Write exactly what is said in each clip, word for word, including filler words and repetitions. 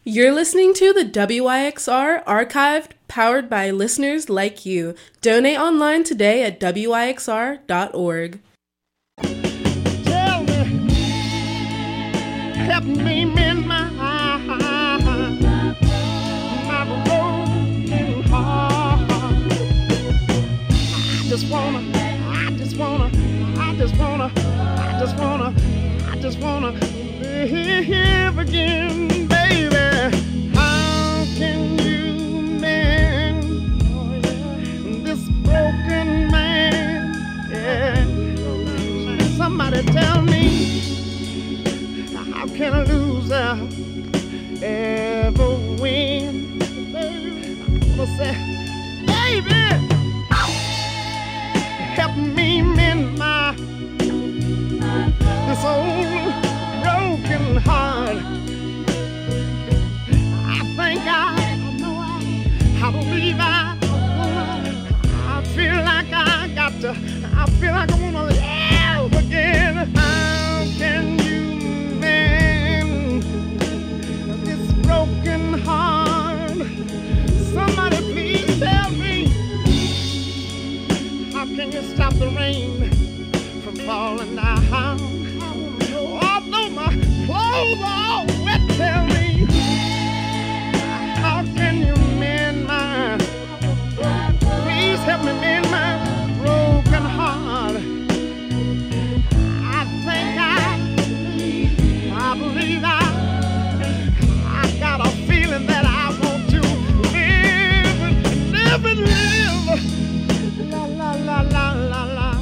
You're listening to the W I X R Archived, powered by listeners like you. Donate online today at W I X R dot org. Tell me, help me mend my my broken heart. I just wanna, I just wanna, I just wanna, I just wanna, I just wanna live again, baby. How can you mend this broken man? Yeah. Somebody tell me, how can a loser ever win? I'm gonna say, baby, help me mend my this old broken heart. I think I, I know I, I believe I, I feel like I got to, I feel like I wanna live again. How can you mend this broken heart? Somebody please tell me, how can you stop the rain from falling down? Although my clothes are all wet, tell me, how can you mend my, please help me mend my broken heart. I think I, I believe I, I got a feeling that I want to live, live and live, la la la la la la.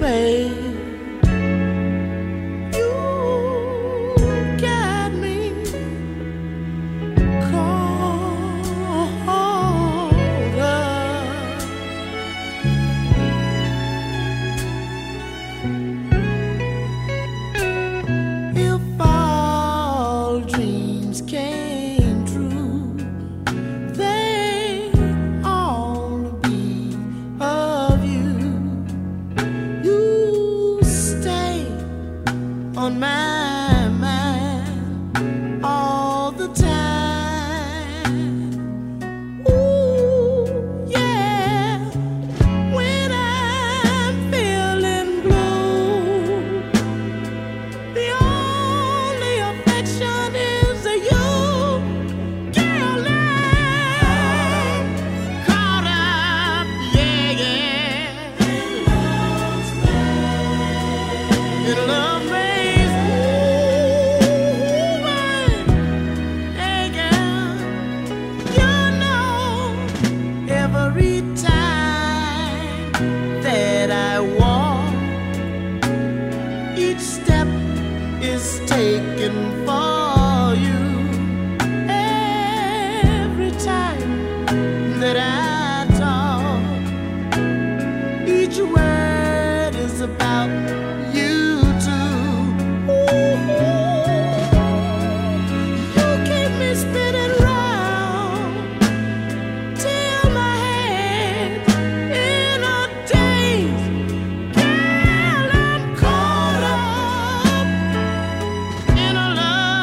In a love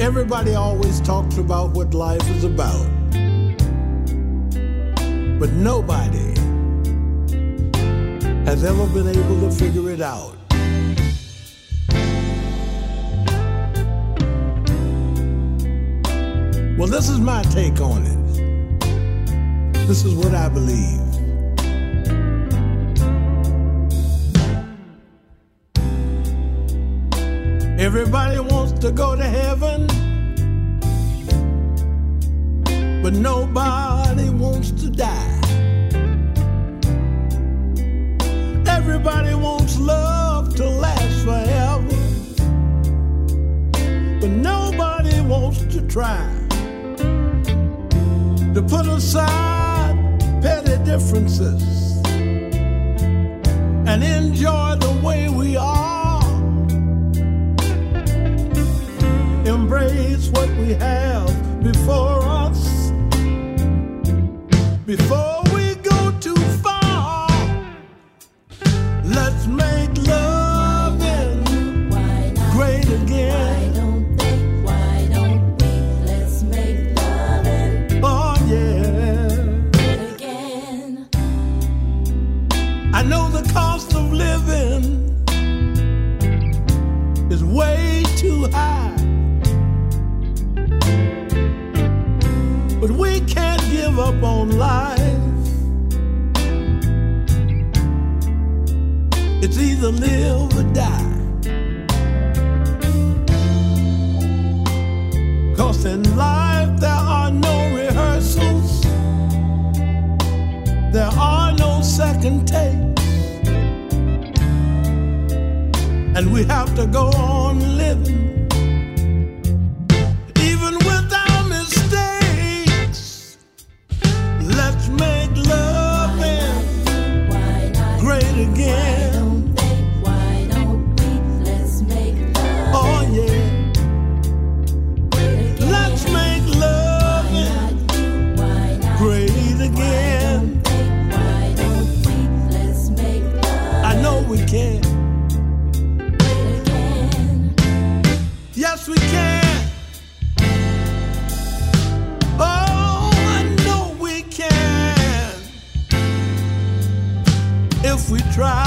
Everybody always talks about what life is about, but nobody has ever been able to figure it out. Well, this is my take on it. This is what I believe. Everybody wants to go to heaven, but nobody wants to die. Everybody wants love to last forever, but nobody wants to try to put aside petty differences and enjoy the way we are. Embrace what we have before us, before we go too far. Let's make loving great again. Why don't they, why don't we, let's make loving Oh yeah, great again. I know the cost of living is way too high, but we can't give up on life. It's either live or die. 'Cause in life there are no rehearsals, there are no second takes, and we have to go on living even with our mistakes. Let's make loving Why not, great why again. don't they, why don't we, let's make loving Oh yeah, great again. let's make loving Why not, great again. why don't we, let's make I loving know we can. great again. Yes, we can. Oh, I know we can. If we try.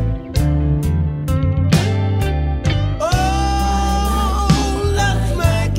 Oh, let's make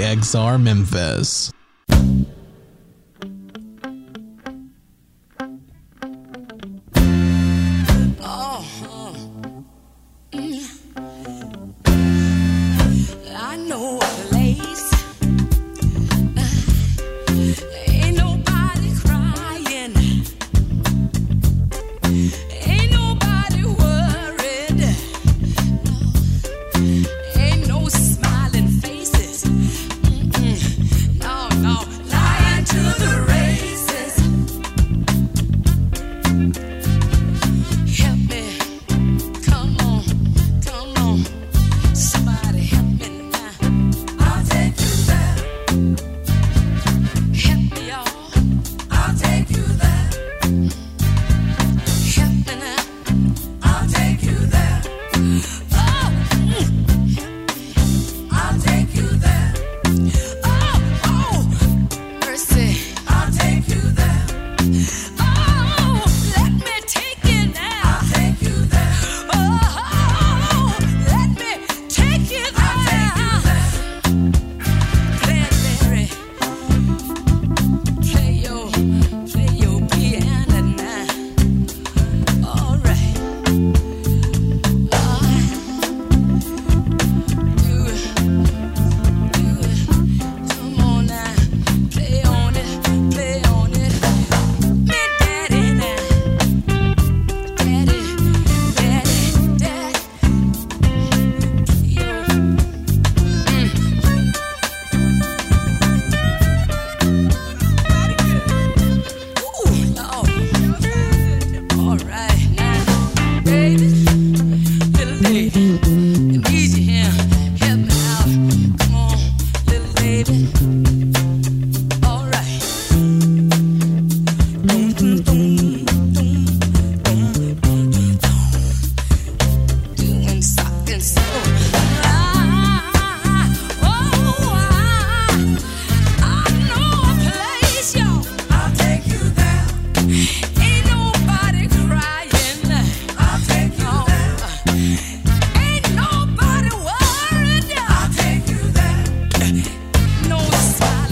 X R Memphis. No smile.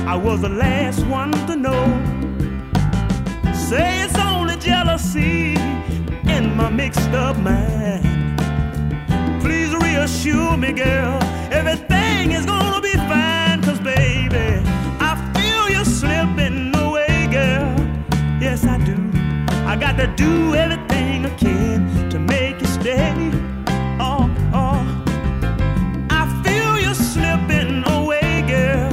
I was the last one to know. Say it's only jealousy in my mixed up mind. Please reassure me, girl, everything is gonna be fine. Cause baby, I feel you slipping away, girl. Yes, I do. I got to do everything I can to make you stay. Oh, oh. I feel you slipping away, girl,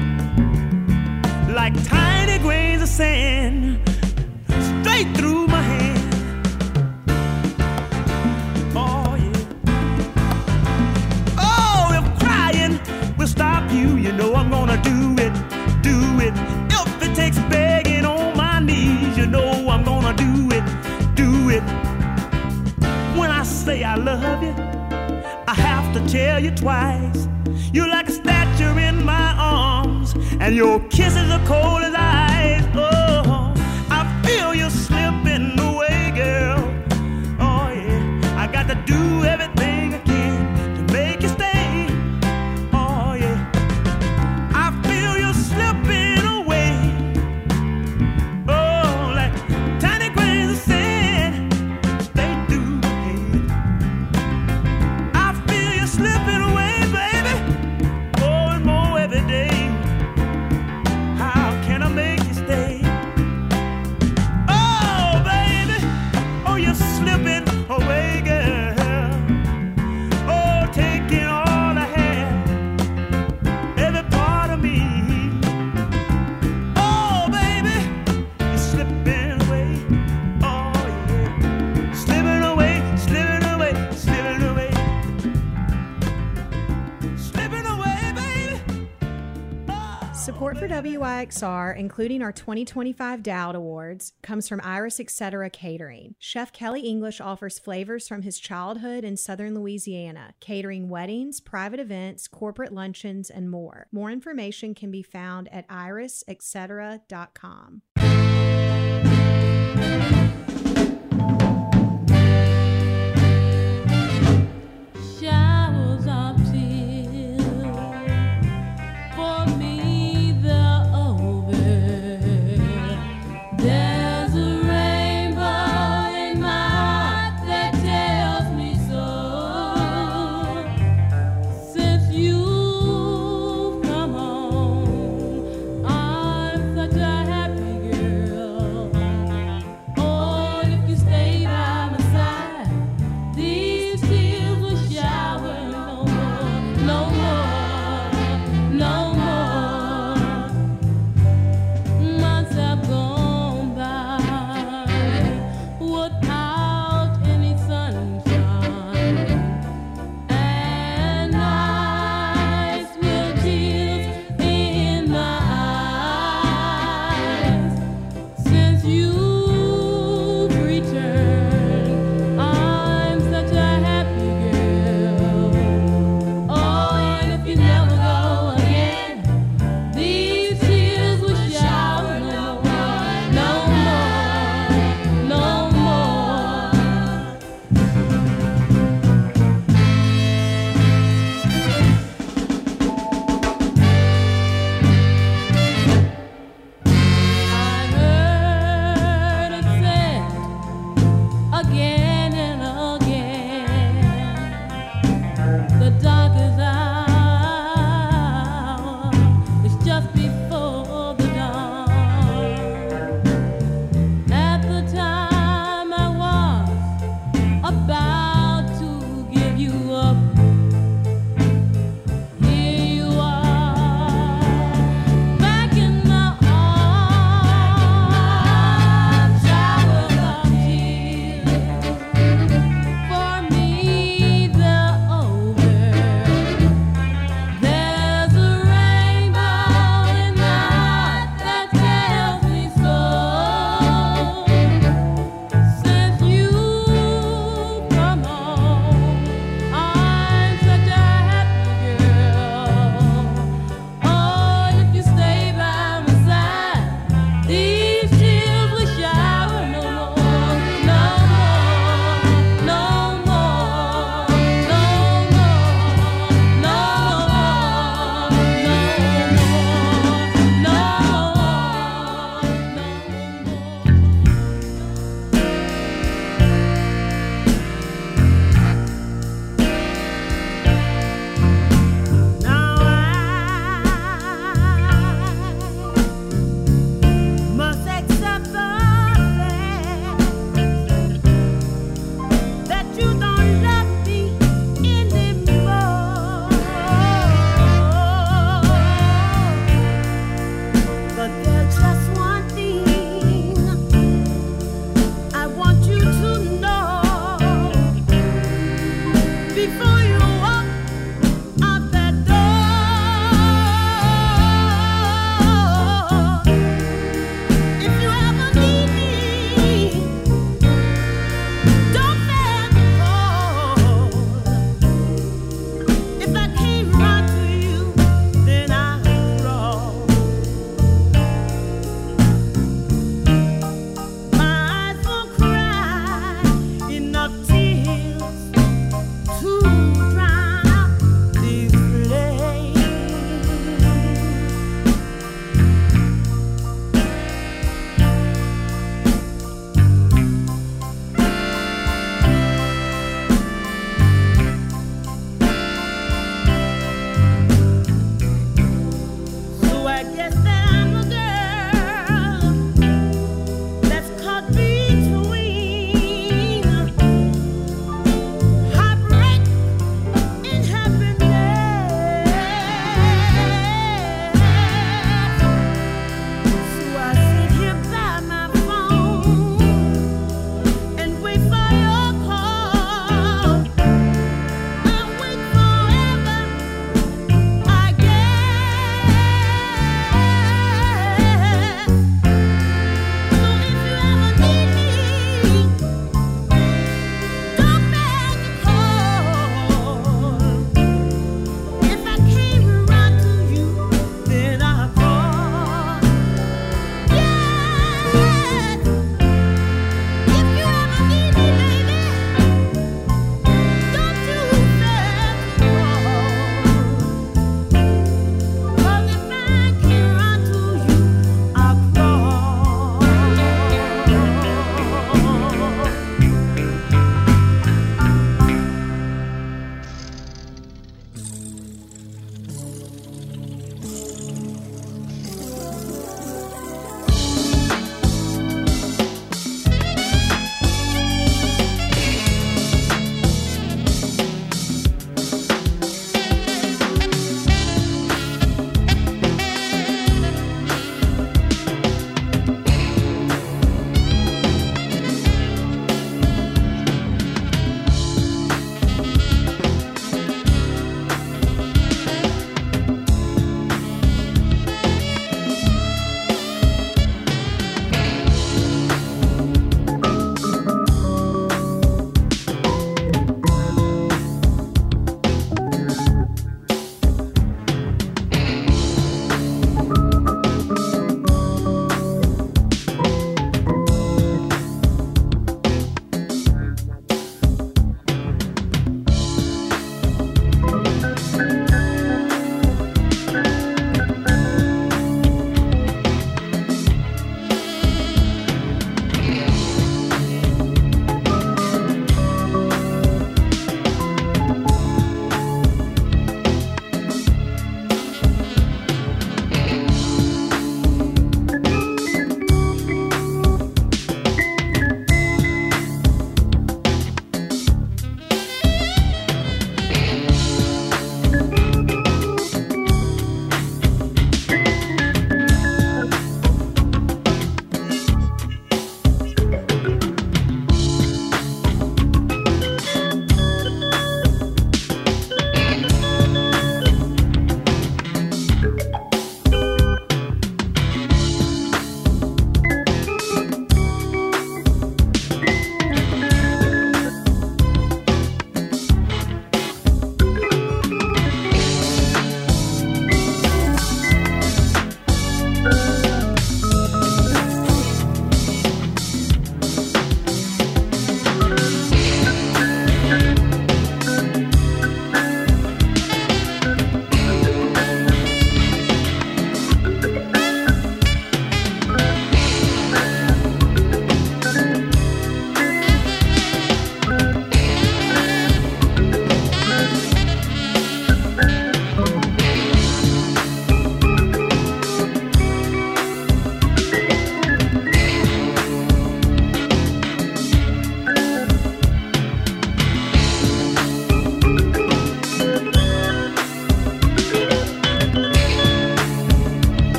like tiny grains of sand straight through my hand. Oh, yeah. Oh, if crying will stop you, you know I'm gonna do it, do it. If it takes begging on my knees, you know I'm gonna do it, do it. When I say I love you, I have to tell you twice. You're like a statue in my arms, and your kisses are cold as ice. Oh, I feel you slipping away, girl. Oh, yeah. I got to do everything I can to make you stay. Oh, yeah. I feel you slipping away. Oh, like tiny grains of sand straight through my head. I feel you slipping away, baby. More and more every day. How can I make you stay? Oh, baby. Oh, you're slipping away, girl. Oh, taking all I have, every part of me. Oh, baby, you're slipping away. Oh, yeah. Slipping away, slipping away, slipping away. Slipping away, baby. Oh. Support for W I X R, including our twenty twenty-five Dowd Awards, comes from Iris Etc. Catering. Chef Kelly English offers flavors from his childhood in southern Louisiana, catering weddings, private events, corporate luncheons, and more. More information can be found at iris et cetera dot com. Showers of tears, for me they're over. There's a rainbow in my heart that tells me so. Since you've come home, I'm such a happy girl. before you walk out that door. If you ever need me, don't fail to call. If I can't run to you, then I'll crawl. My eyes won't cry enough tears to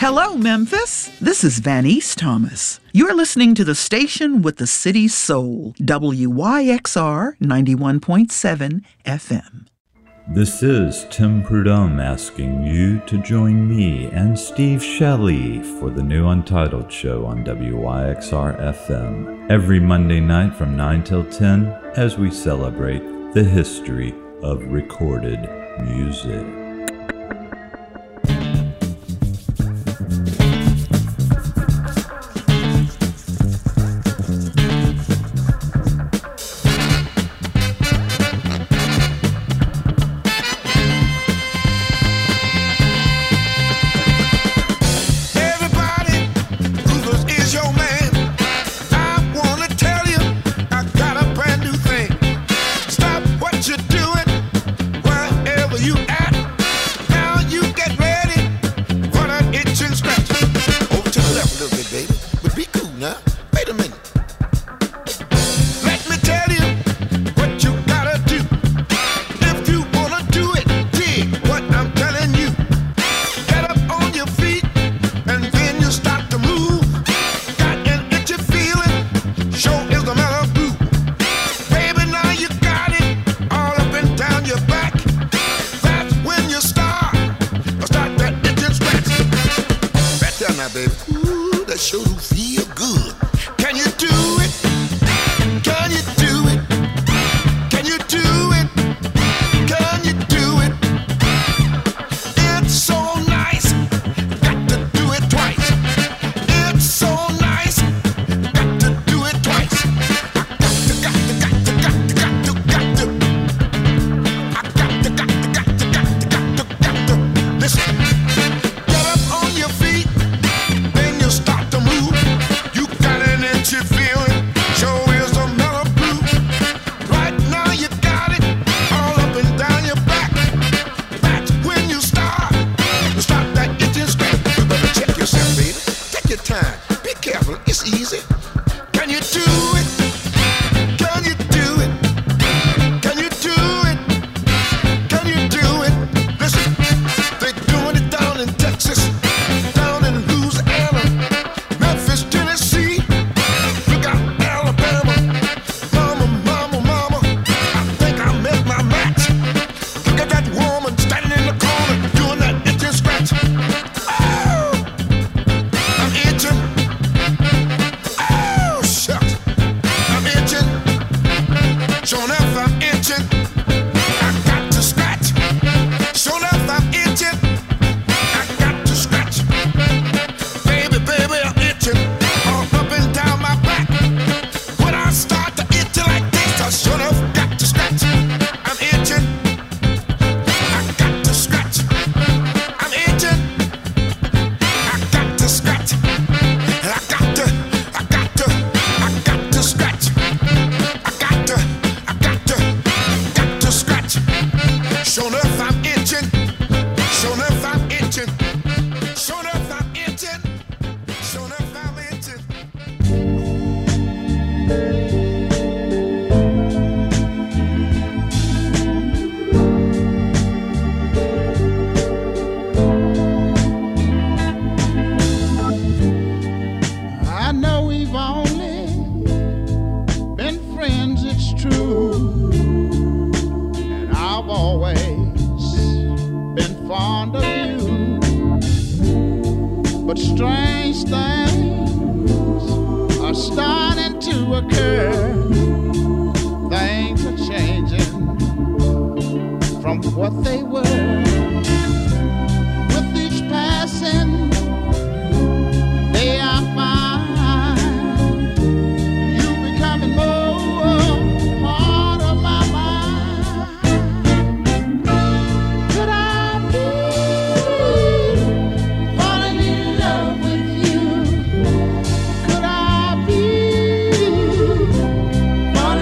Hello, Memphis. This is Vanice Thomas. You're listening to the station with the city's soul, W Y X R ninety-one point seven F M. This is Tim Prudhomme asking you to join me and Steve Shelley for the new Untitled Show on W Y X R F M every Monday night from nine till ten as we celebrate the history of recorded music.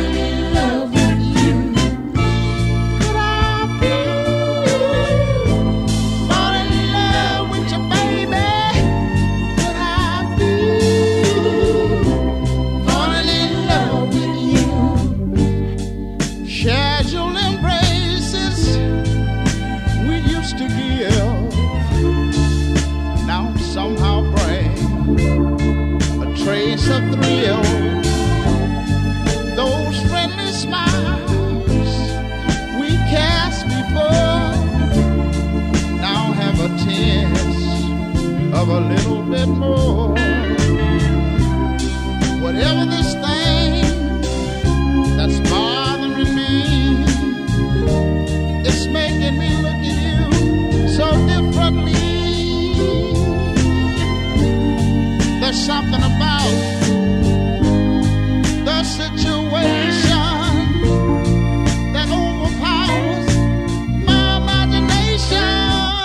Could I be something about the situation that overpowers my imagination.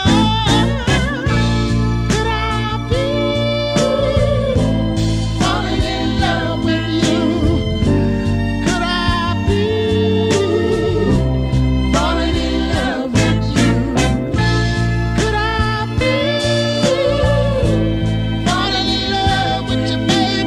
Could I be falling in love with you? Could I be falling in love with you? Could I be falling in love with you, baby?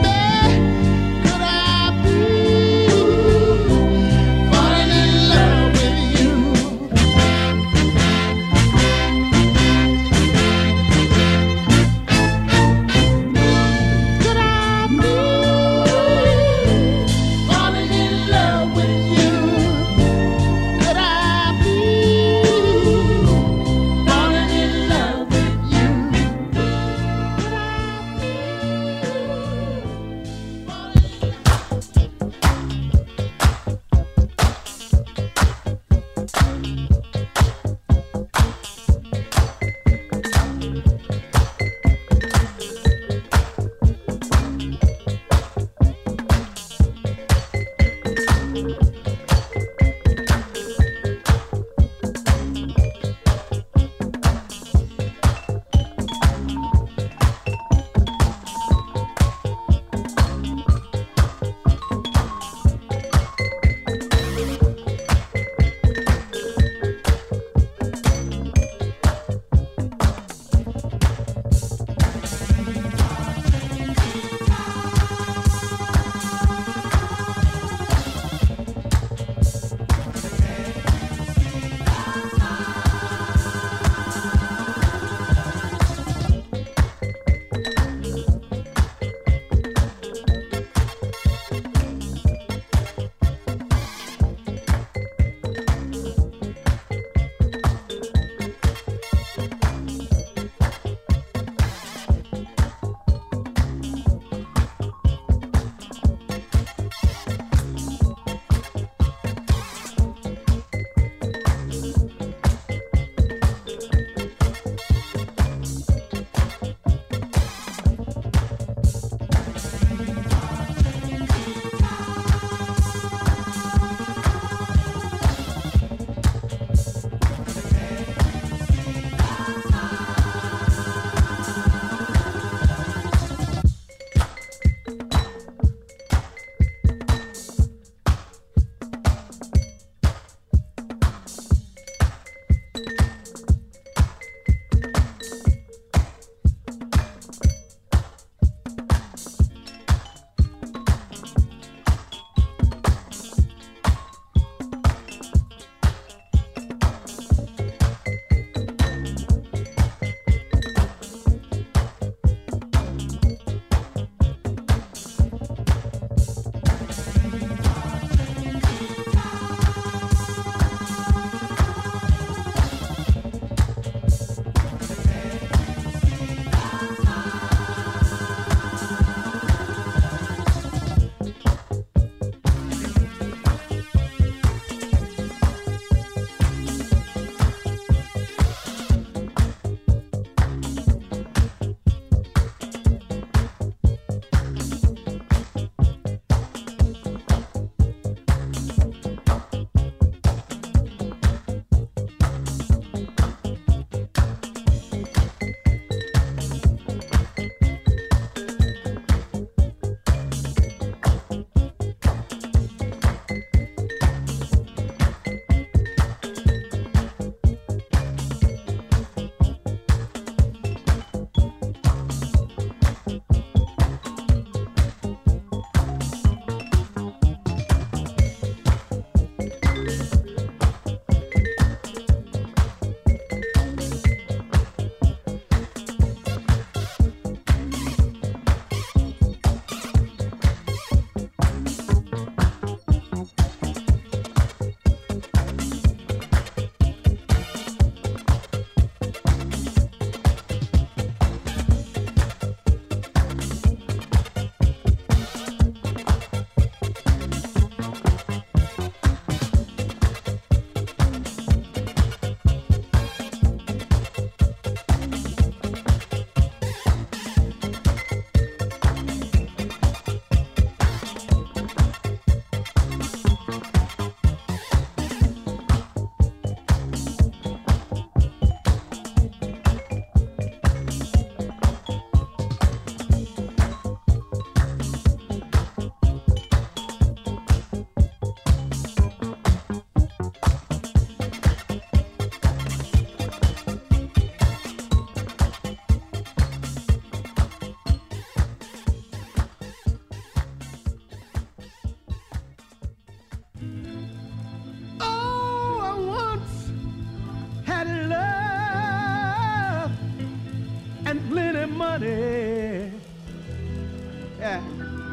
yeah.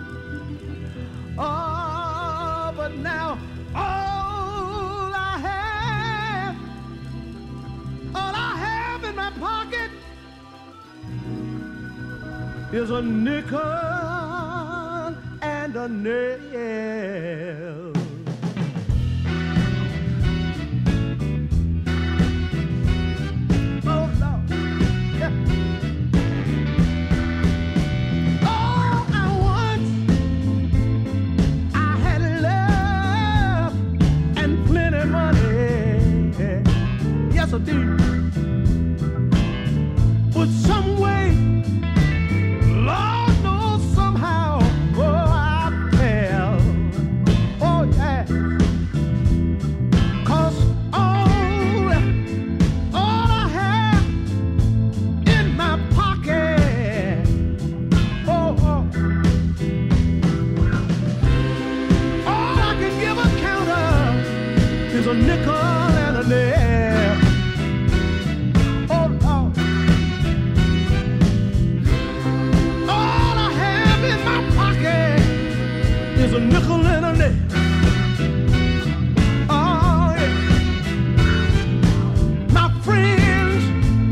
Oh, but now all I have, all I have in my pocket is a nickel and a nail. Oh, Lord. Yeah. Oh, I once I had love and plenty money. Yes, I did. But some way, Lord knows somehow, oh, I fell. Oh, yeah. 'Cause all, all I have in my pocket, oh, oh, all I can give account of is a nickel and a nail. Oh, Lord. All I have in my pocket is a nickel and a nail. Oh, yeah. My friends,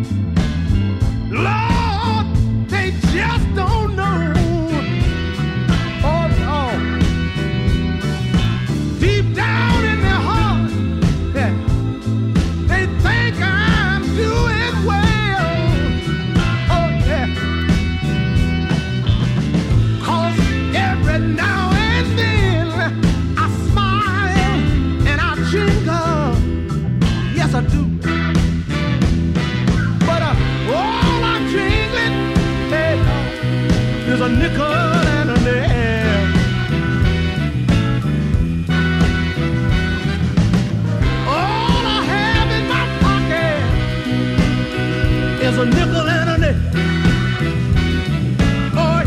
Lord, they just don't know. Oh, Lord. Deep down in their heart, yeah, they think I'm doing well. Oh, yeah. 'Cause every now and then I smile and I jingle. Yes, I do. But uh, all I'm jingling, hey, is a nickel and a nail. All I have in my pocket is a nickel and a nail. Oh,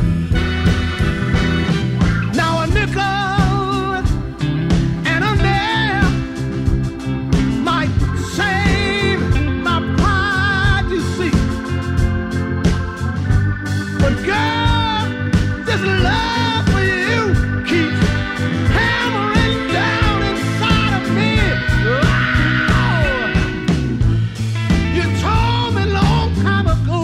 now a nickel and a nail might save my pride, you see. But girl, this love for you keeps hammering down inside of me. Oh, you told me long time ago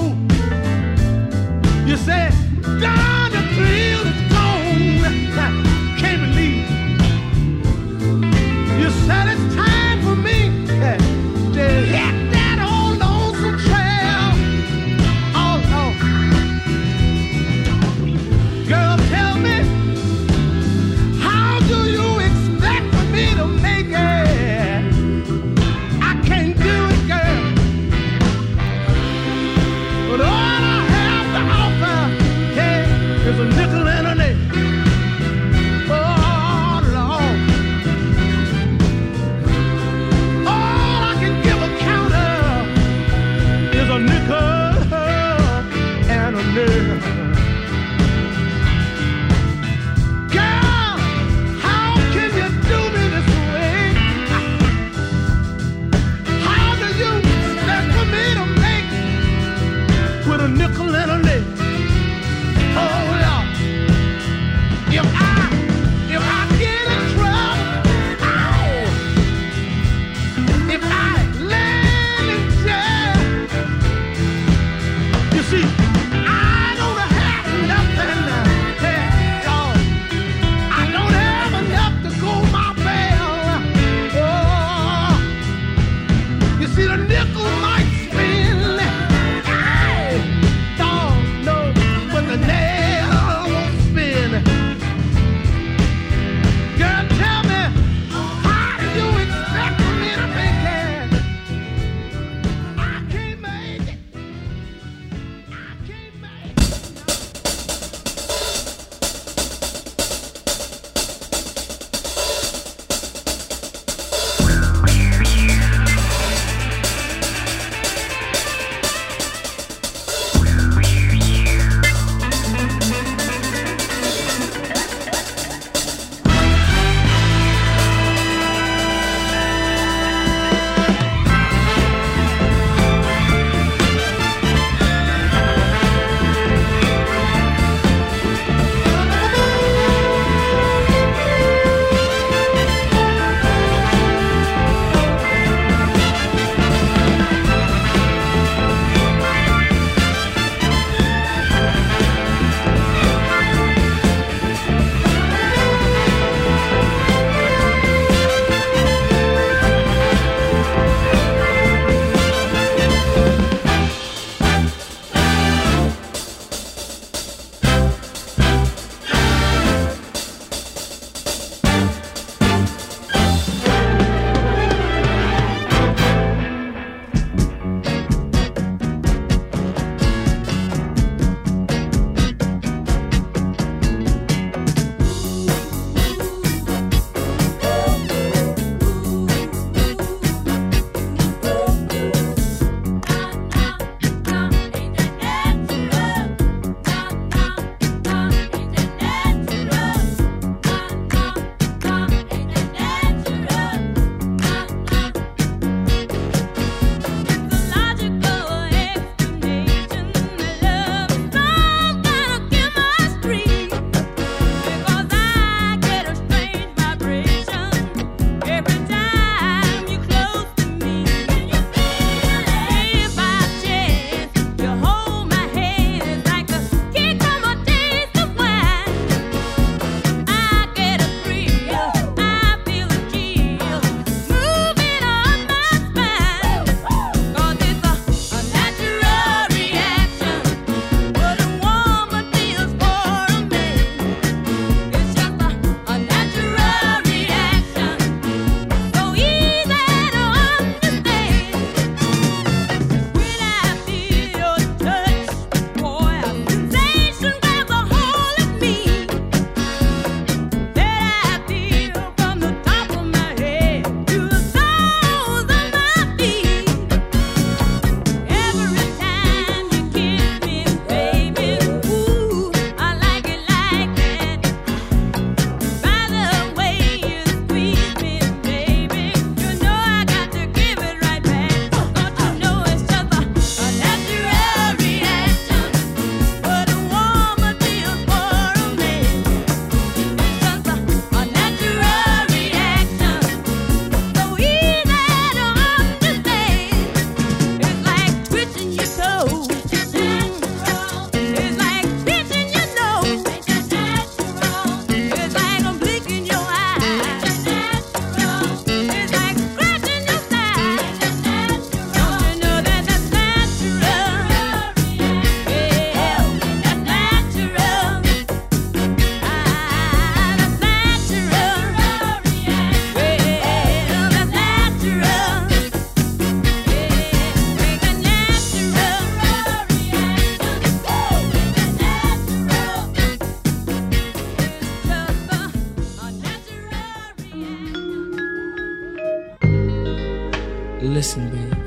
Listen, baby,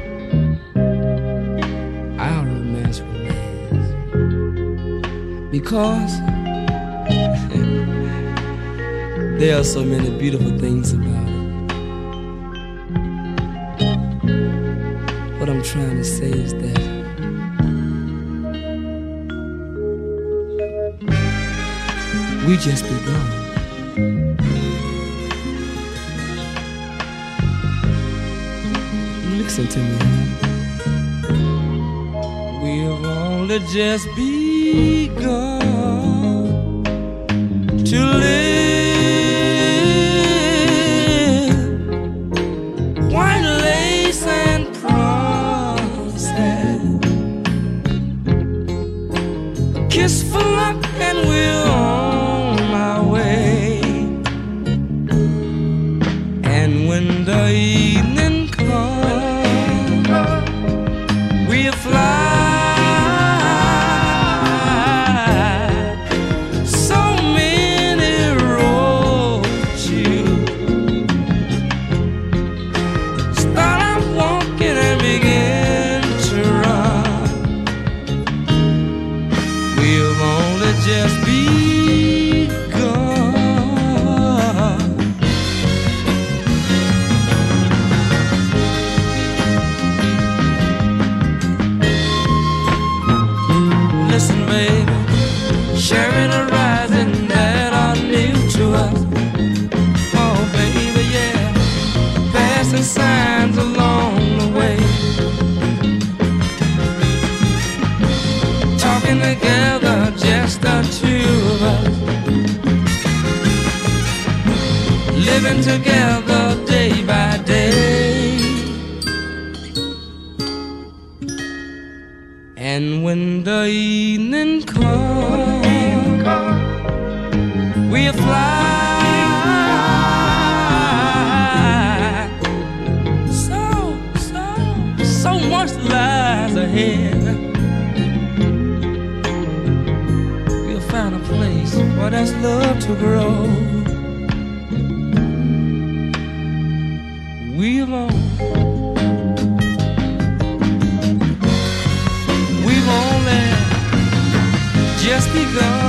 our romance will last because there are so many beautiful things about it. What I'm trying to say is that we just begun. Listen to me. We've only just begun to live. White lace and promises, a kiss for luck, and we're on our way. And when the evening comes, we'll fly. So many roads to choose. Start out walking and begin to run. We've only just begun. Listen, baby, sharing a rising that are new to us. Oh, baby, yeah, passing signs along the way. Talking together, just the two of us. Living together day by day. And when the evening comes, we'll fly. So, so, so much lies ahead. We'll find a place where there's love to grow. We've only We've only just begun.